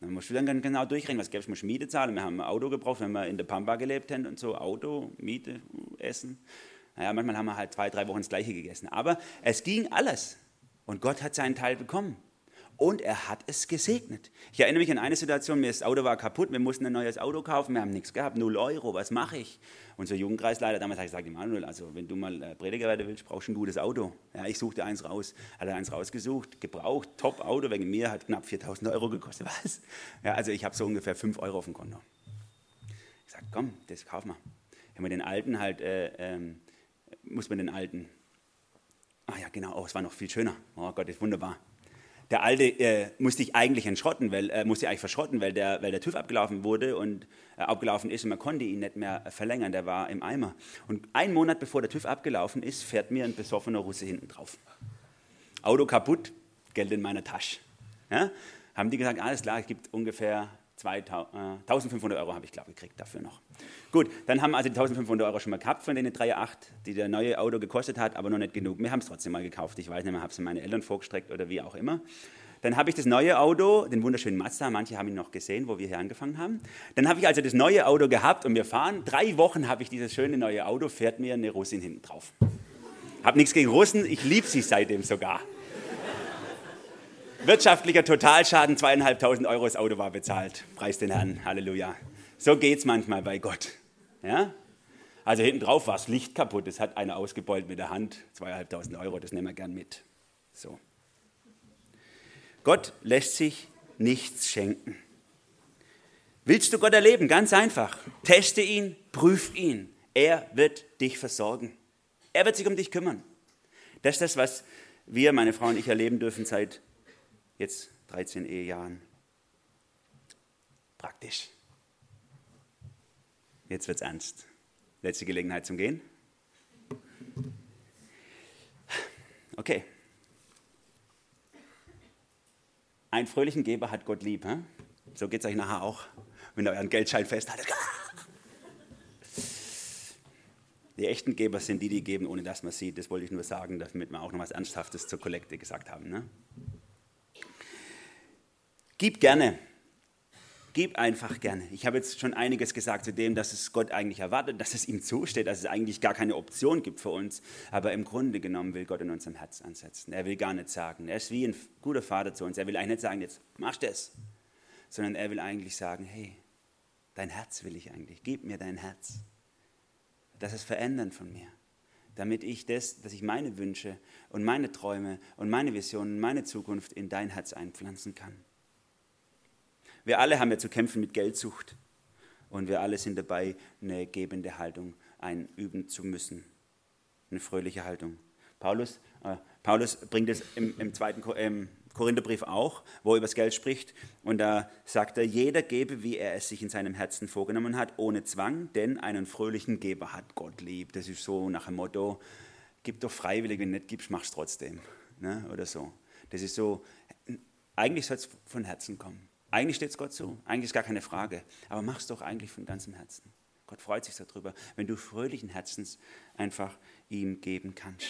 B: Dann musst du dann ganz genau durchrechnen, was gäbe es, Miete zahlen. Wir haben ein Auto gebraucht, wenn wir in der Pampa gelebt haben und so, Auto, Miete, Essen. Naja, manchmal haben wir halt 2-3 Wochen das Gleiche gegessen. Aber es ging alles. Und Gott hat seinen Teil bekommen. Und er hat es gesegnet. Ich erinnere mich an eine Situation, das Auto war kaputt, wir mussten ein neues Auto kaufen, wir haben nichts gehabt, 0 Euro, was mache ich? Unser Jugendkreisleiter damals hat gesagt, Immanuel, also wenn du mal Prediger werden willst, brauchst du ein gutes Auto. Ja, ich suchte eins raus, hat er eins rausgesucht, gebraucht, Top-Auto, wegen mir, hat knapp 4.000 Euro gekostet. Was? Ja, also ich habe so ungefähr 5 Euro auf dem Konto. Ich sage, komm, das kaufen wir. Wenn wir den alten halt, muss man den alten, ja genau, es war noch viel schöner, oh Gott, ist wunderbar. Der alte musste ich eigentlich verschrotten, weil der TÜV abgelaufen wurde und abgelaufen ist und man konnte ihn nicht mehr verlängern, der war im Eimer. Und 1 Monat bevor der TÜV abgelaufen ist, fährt mir ein besoffener Russe hinten drauf. Auto kaputt, Geld in meiner Tasche. Ja? Haben die gesagt, alles klar, es gibt ungefähr 1.500 Euro habe ich, glaube ich, gekriegt dafür noch. Gut, dann haben wir also die 1.500 Euro schon mal gehabt von den 3,8, die der neue Auto gekostet hat, aber noch nicht genug. Wir haben es trotzdem mal gekauft. Ich weiß nicht mehr, habe es meine Eltern vorgestreckt oder wie auch immer. Dann habe ich das neue Auto, den wunderschönen Mazda, manche haben ihn noch gesehen, wo wir hier angefangen haben. Dann habe ich also das neue Auto gehabt und wir fahren. 3 Wochen habe ich dieses schöne neue Auto, fährt mir eine Russin hinten drauf. Habe nichts gegen Russen, ich liebe sie seitdem sogar. Wirtschaftlicher Totalschaden, 2.500 Euro, das Auto war bezahlt. Preis den Herrn, Halleluja. So geht es manchmal bei Gott. Ja? Also hinten drauf war das Licht kaputt, das hat einer ausgebeult mit der Hand, 2.500 Euro, das nehmen wir gern mit. So. Gott lässt sich nichts schenken. Willst du Gott erleben? Ganz einfach. Teste ihn, prüf ihn. Er wird dich versorgen. Er wird sich um dich kümmern. Das ist das, was wir, meine Frau und ich, erleben dürfen seit jetzt 13 Ehejahren. Praktisch. Jetzt wird's ernst. Letzte Gelegenheit zum Gehen. Okay. Einen fröhlichen Geber hat Gott lieb. He? So geht es euch nachher auch, wenn ihr euren Geldschein festhaltet. Die echten Geber sind die geben, ohne dass man sieht. Das wollte ich nur sagen, damit wir auch noch was Ernsthaftes zur Kollekte gesagt haben. Ne? Gib gerne. Gib einfach gerne. Ich habe jetzt schon einiges gesagt zu dem, dass es Gott eigentlich erwartet, dass es ihm zusteht, dass es eigentlich gar keine Option gibt für uns. Aber im Grunde genommen will Gott in unserem Herz ansetzen. Er will gar nicht sagen, er ist wie ein guter Vater zu uns. Er will eigentlich nicht sagen, jetzt machst du es, sondern er will eigentlich sagen, hey, dein Herz will ich eigentlich. Gib mir dein Herz. Das ist Verändern von mir. Damit dass ich meine Wünsche und meine Träume und meine Visionen und meine Zukunft in dein Herz einpflanzen kann. Wir alle haben ja zu kämpfen mit Geldsucht und wir alle sind dabei, eine gebende Haltung einüben zu müssen, eine fröhliche Haltung. Paulus bringt es im 2. Korintherbrief auch, wo er über das Geld spricht und da sagt er, jeder gebe, wie er es sich in seinem Herzen vorgenommen hat, ohne Zwang, denn einen fröhlichen Geber hat Gott lieb. Das ist so nach dem Motto, gib doch freiwillig, wenn du nicht gibst, mach's trotzdem. Ne? Oder so. Das ist so, eigentlich soll es von Herzen kommen. Eigentlich steht es Gott zu, eigentlich ist gar keine Frage, aber mach es doch eigentlich von ganzem Herzen. Gott freut sich darüber, wenn du fröhlichen Herzens einfach ihm geben kannst.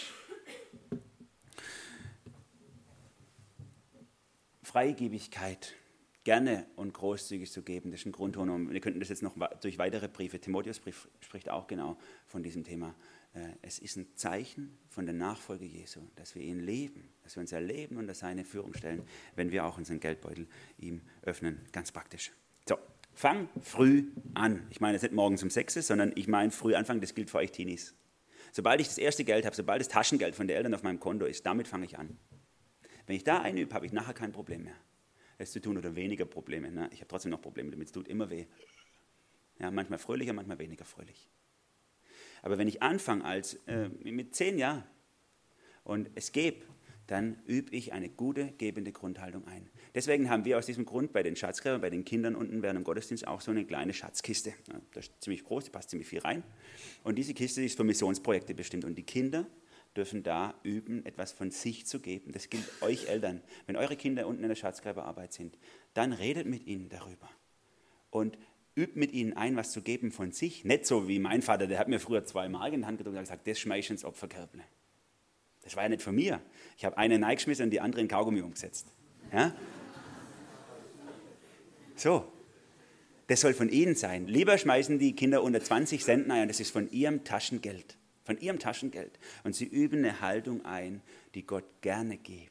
B: Freigebigkeit, gerne und großzügig zu geben, das ist ein Grundton. Und wir könnten das jetzt noch durch weitere Briefe, Timotheusbrief spricht auch genau von diesem Thema. Es ist ein Zeichen von der Nachfolge Jesu, dass wir ihn leben, dass wir unser Leben unter seine Führung stellen, wenn wir auch unseren Geldbeutel ihm öffnen. Ganz praktisch. So, fang früh an. Ich meine jetzt nicht morgens um 6, sondern ich meine früh anfangen, das gilt für euch Teenies. Sobald ich das erste Geld habe, sobald das Taschengeld von den Eltern auf meinem Konto ist, damit fange ich an. Wenn ich da einübe, habe ich nachher kein Problem mehr. Es zu tun oder weniger Probleme. Ne? Ich habe trotzdem noch Probleme damit, es tut immer weh. Ja, manchmal fröhlicher, manchmal weniger fröhlich. Aber wenn ich anfange mit 10 Jahren und es gebe, dann übe ich eine gute, gebende Grundhaltung ein. Deswegen haben wir aus diesem Grund bei den Schatzgräbern, bei den Kindern unten während dem Gottesdienst auch so eine kleine Schatzkiste. Ja, das ist ziemlich groß, die passt ziemlich viel rein. Und diese Kiste ist für Missionsprojekte bestimmt. Und die Kinder dürfen da üben, etwas von sich zu geben. Das gilt euch Eltern. Wenn eure Kinder unten in der Schatzgräberarbeit sind, dann redet mit ihnen darüber. Und übt mit ihnen ein, was zu geben von sich. Nicht so wie mein Vater, der hat mir früher 2 Mark in die Hand gedrückt und gesagt, das schmeiß ich ins Opferkörble. Das war ja nicht von mir. Ich habe eine reingeschmissen und die andere in Kaugummi umgesetzt. Ja? So, das soll von ihnen sein. Lieber schmeißen die Kinder unter 20 Cent ein, das ist von ihrem Taschengeld. Von ihrem Taschengeld. Und sie üben eine Haltung ein, die Gott gerne gibt.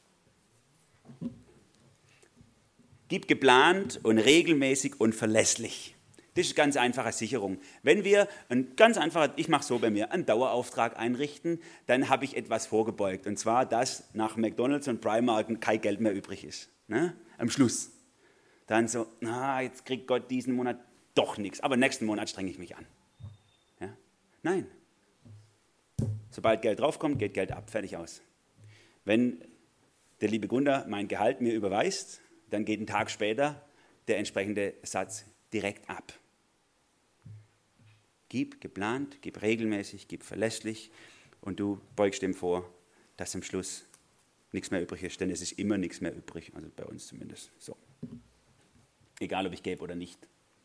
B: Gib geplant und regelmäßig und verlässlich. Das ist eine ganz einfache Sicherung. Wenn wir ich mache so bei mir, einen Dauerauftrag einrichten, dann habe ich etwas vorgebeugt. Und zwar, dass nach McDonald's und Primark kein Geld mehr übrig ist. Ne? Am Schluss. Dann so, jetzt kriegt Gott diesen Monat doch nichts. Aber nächsten Monat strenge ich mich an. Ja? Nein. Sobald Geld draufkommt, geht Geld ab. Fertig aus. Wenn der liebe Gunda mein Gehalt mir überweist, dann geht ein Tag später der entsprechende Satz direkt ab. Gib geplant, gib regelmäßig, gib verlässlich und du beugst dem vor, dass am Schluss nichts mehr übrig ist, denn es ist immer nichts mehr übrig, also bei uns zumindest. So. Egal, ob ich gebe oder nicht.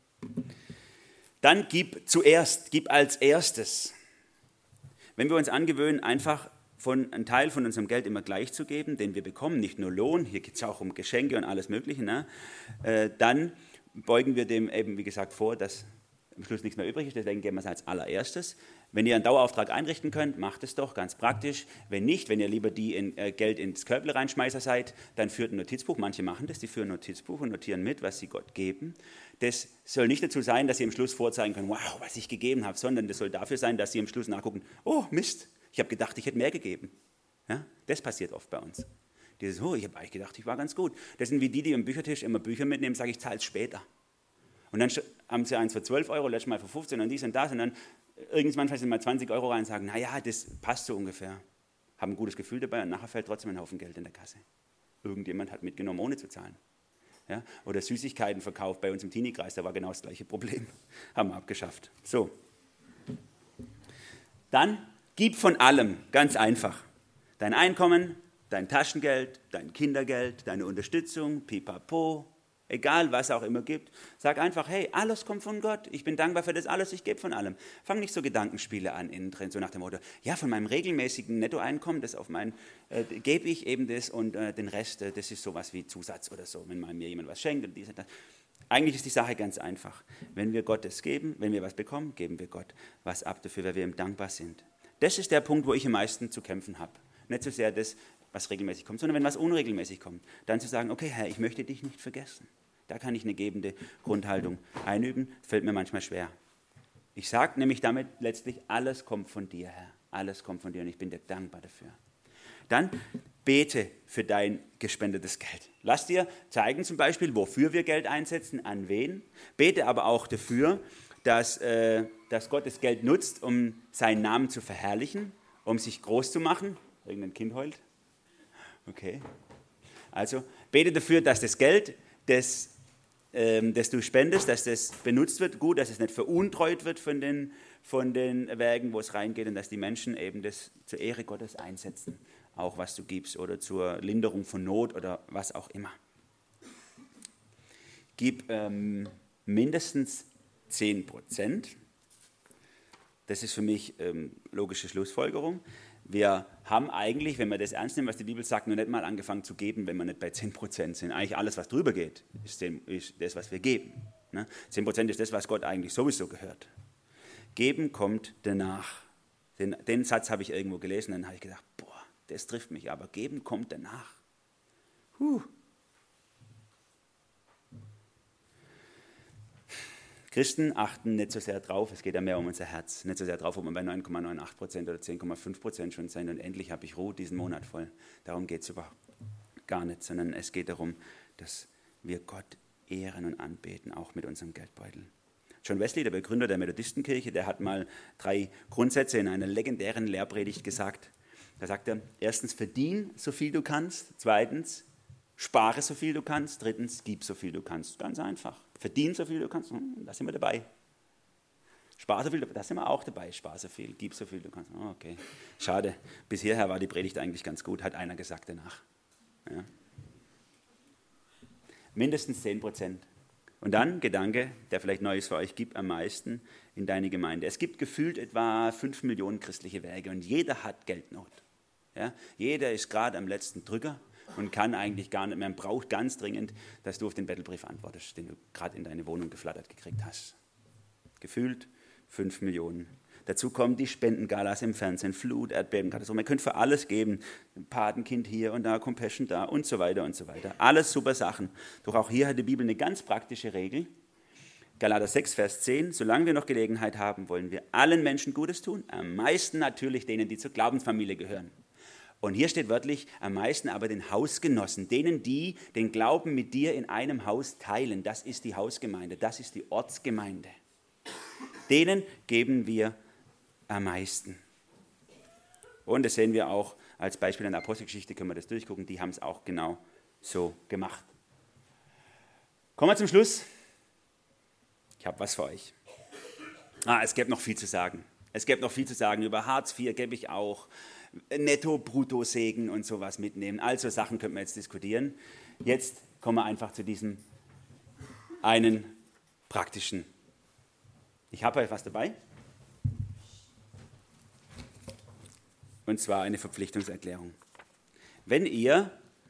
B: Dann gib zuerst, gib als erstes. Wenn wir uns angewöhnen, einfach einen Teil von unserem Geld immer gleich zu geben, den wir bekommen, nicht nur Lohn, hier geht es auch um Geschenke und alles Mögliche, ne? Dann beugen wir dem eben, wie gesagt, vor, dass am Schluss nichts mehr übrig ist, deswegen geben wir es als allererstes. Wenn ihr einen Dauerauftrag einrichten könnt, macht es doch, ganz praktisch. Wenn nicht, wenn ihr lieber Geld ins Körbel reinschmeißer seid, dann führt ein Notizbuch. Manche machen das, die führen ein Notizbuch und notieren mit, was sie Gott geben. Das soll nicht dazu sein, dass sie am Schluss vorzeigen können, wow, was ich gegeben habe, sondern das soll dafür sein, dass sie am Schluss nachgucken, oh Mist, ich habe gedacht, ich hätte mehr gegeben. Ja? Das passiert oft bei uns. Dieses, ich habe eigentlich gedacht, ich war ganz gut. Das sind wie die am Büchertisch immer Bücher mitnehmen, sage ich, zahle es später. Und dann haben sie eins für 12 Euro, letztes Mal für 15 und dies und das. Und dann irgendwann sind mal 20 Euro rein und sagen, naja, das passt so ungefähr. Haben ein gutes Gefühl dabei und nachher fällt trotzdem ein Haufen Geld in der Kasse. Irgendjemand hat mitgenommen, ohne zu zahlen. Ja? Oder Süßigkeiten verkauft bei uns im Teenie-Kreis, da war genau das gleiche Problem. Haben wir abgeschafft. So. Dann gib von allem, ganz einfach. Dein Einkommen, dein Taschengeld, dein Kindergeld, deine Unterstützung, pipapo, egal was auch immer gibt. Sag einfach, hey, alles kommt von Gott. Ich bin dankbar für das alles, ich gebe von allem. Fang nicht so Gedankenspiele an innen drin, so nach dem Motto, ja, von meinem regelmäßigen Nettoeinkommen, das auf gebe ich eben das und den Rest, das ist sowas wie Zusatz oder so, wenn mir jemand was schenkt und dies und das. Eigentlich ist die Sache ganz einfach. Wenn wir Gott das geben, wenn wir was bekommen, geben wir Gott was ab dafür, weil wir ihm dankbar sind. Das ist der Punkt, wo ich am meisten zu kämpfen habe. Nicht so sehr das, was regelmäßig kommt, sondern wenn was unregelmäßig kommt, dann zu sagen, okay, Herr, ich möchte dich nicht vergessen. Da kann ich eine gebende Grundhaltung einüben. Das fällt mir manchmal schwer. Ich sage nämlich damit letztlich, alles kommt von dir, Herr. Alles kommt von dir und ich bin dir dankbar dafür. Dann bete für dein gespendetes Geld. Lass dir zeigen zum Beispiel, wofür wir Geld einsetzen, an wen. Bete aber auch dafür, dass Gott das Geld nutzt, um seinen Namen zu verherrlichen, um sich groß zu machen. Irgendein Kind heult? Okay. Also bete dafür, dass das Geld, das du spendest, dass das benutzt wird, gut, dass es nicht veruntreut wird von den Werken, wo es reingeht und dass die Menschen eben das zur Ehre Gottes einsetzen, auch was du gibst oder zur Linderung von Not oder was auch immer. Gib mindestens 10%. Das ist für mich logische Schlussfolgerung. Wir haben eigentlich, wenn wir das ernst nehmen, was die Bibel sagt, noch nicht mal angefangen zu geben, wenn wir nicht bei 10% sind. Eigentlich alles, was drüber geht, ist das, was wir geben. 10% ist das, was Gott eigentlich sowieso gehört. Geben kommt danach. Den Satz habe ich irgendwo gelesen, dann habe ich gedacht, boah, das trifft mich, aber geben kommt danach. Christen achten nicht so sehr drauf, es geht ja mehr um unser Herz, nicht so sehr drauf, ob wir bei 9,98% oder 10,5% schon sind und endlich habe ich Ruhe diesen Monat voll. Darum geht es überhaupt gar nicht, sondern es geht darum, dass wir Gott ehren und anbeten, auch mit unserem Geldbeutel. John Wesley, der Begründer der Methodistenkirche, der hat mal 3 Grundsätze in einer legendären Lehrpredigt gesagt. Da sagt er, erstens, verdien so viel du kannst, zweitens, spare so viel du kannst, drittens, gib so viel du kannst. Ganz einfach. Verdien so viel du kannst, da sind wir dabei. Spar so viel, da sind wir auch dabei. Spar so viel, gib so viel du kannst. Oh, okay, schade. Bis hierher war die Predigt eigentlich ganz gut, hat einer gesagt danach. Ja. Mindestens 10%. Und dann, Gedanke, der vielleicht neu ist für euch, gib am meisten in deine Gemeinde. Es gibt gefühlt etwa 5 Millionen christliche Werke und jeder hat Geldnot. Ja? Jeder ist gerade am letzten Drücker. und kann eigentlich gar nicht mehr. Man braucht ganz dringend, dass du auf den Bettelbrief antwortest, den du gerade in deine Wohnung geflattert gekriegt hast. Gefühlt 5 Millionen. Dazu kommen die Spendengalas im Fernsehen, Flut, Erdbeben, Katastrophen. Man könnte für alles geben. Ein Patenkind hier und da, Compassion da und so weiter und so weiter. Alles super Sachen. Doch auch hier hat die Bibel eine ganz praktische Regel. Galater 6, Vers 10. Solange wir noch Gelegenheit haben, wollen wir allen Menschen Gutes tun. Am meisten natürlich denen, die zur Glaubensfamilie gehören. Und hier steht wörtlich, am meisten aber den Hausgenossen, denen, die den Glauben mit dir in einem Haus teilen. Das ist die Hausgemeinde, das ist die Ortsgemeinde. Denen geben wir am meisten. Und das sehen wir auch als Beispiel in der Apostelgeschichte, können wir das durchgucken, die haben es auch genau so gemacht. Kommen wir zum Schluss. Ich habe was für euch. Es gäbe noch viel zu sagen. Es gäbe noch viel zu sagen. Über Hartz IV gäbe ich auch Netto-Brutto-Segen und sowas mitnehmen. Also Sachen könnten wir jetzt diskutieren. Jetzt kommen wir einfach zu diesem einen praktischen. Ich habe euch was dabei. Und zwar eine Verpflichtungserklärung. Wenn ihr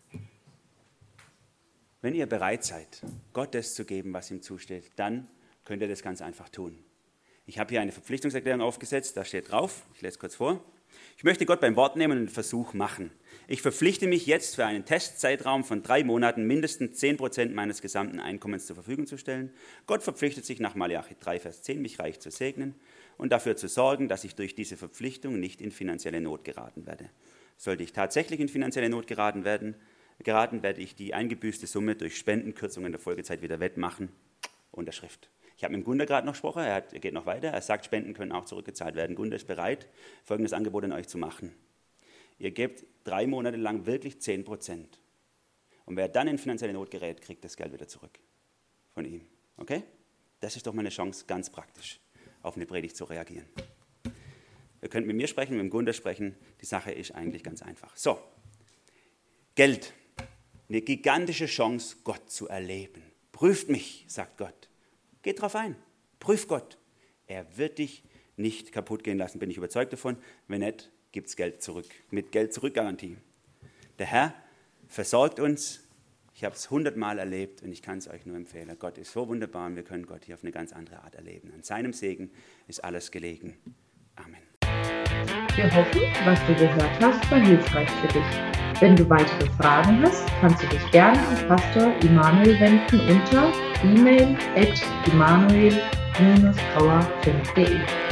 B: bereit seid, Gott das zu geben, was ihm zusteht, dann könnt ihr das ganz einfach tun. Ich habe hier eine Verpflichtungserklärung aufgesetzt, da steht drauf, ich lese kurz vor. Ich möchte Gott beim Wort nehmen und einen Versuch machen. Ich verpflichte mich jetzt für einen Testzeitraum von 3 Monaten mindestens 10% meines gesamten Einkommens zur Verfügung zu stellen. Gott verpflichtet sich nach Malachi 3, Vers 10, mich reich zu segnen und dafür zu sorgen, dass ich durch diese Verpflichtung nicht in finanzielle Not geraten werde. Sollte ich tatsächlich in finanzielle Not geraten, werde ich die eingebüßte Summe durch Spendenkürzungen in der Folgezeit wieder wettmachen. Unterschrift. Ich habe mit dem Gunder gerade noch gesprochen, er geht noch weiter. Er sagt, Spenden können auch zurückgezahlt werden. Gunder ist bereit, folgendes Angebot an euch zu machen. Ihr gebt 3 Monate lang wirklich 10%. Und wer dann in finanzielle Not gerät, kriegt das Geld wieder zurück von ihm. Okay? Das ist doch mal eine Chance, ganz praktisch auf eine Predigt zu reagieren. Ihr könnt mit mir sprechen, mit dem Gunder sprechen. Die Sache ist eigentlich ganz einfach. So, Geld. Eine gigantische Chance, Gott zu erleben. Prüft mich, sagt Gott. Geht drauf ein. Prüf Gott. Er wird dich nicht kaputt gehen lassen, bin ich überzeugt davon. Wenn nicht, gibt es Geld zurück. Mit Geld zurück Garantie. Der Herr versorgt uns. Ich habe es 100-mal erlebt und ich kann es euch nur empfehlen. Gott ist so wunderbar und wir können Gott hier auf eine ganz andere Art erleben. An seinem Segen ist alles gelegen. Amen.
C: Wir hoffen, was du gehört hast, war hilfreich für dich. Wenn du weitere Fragen hast, kannst du dich gerne an Pastor Immanuel wenden unter e-mail@immanuel-trauer.de.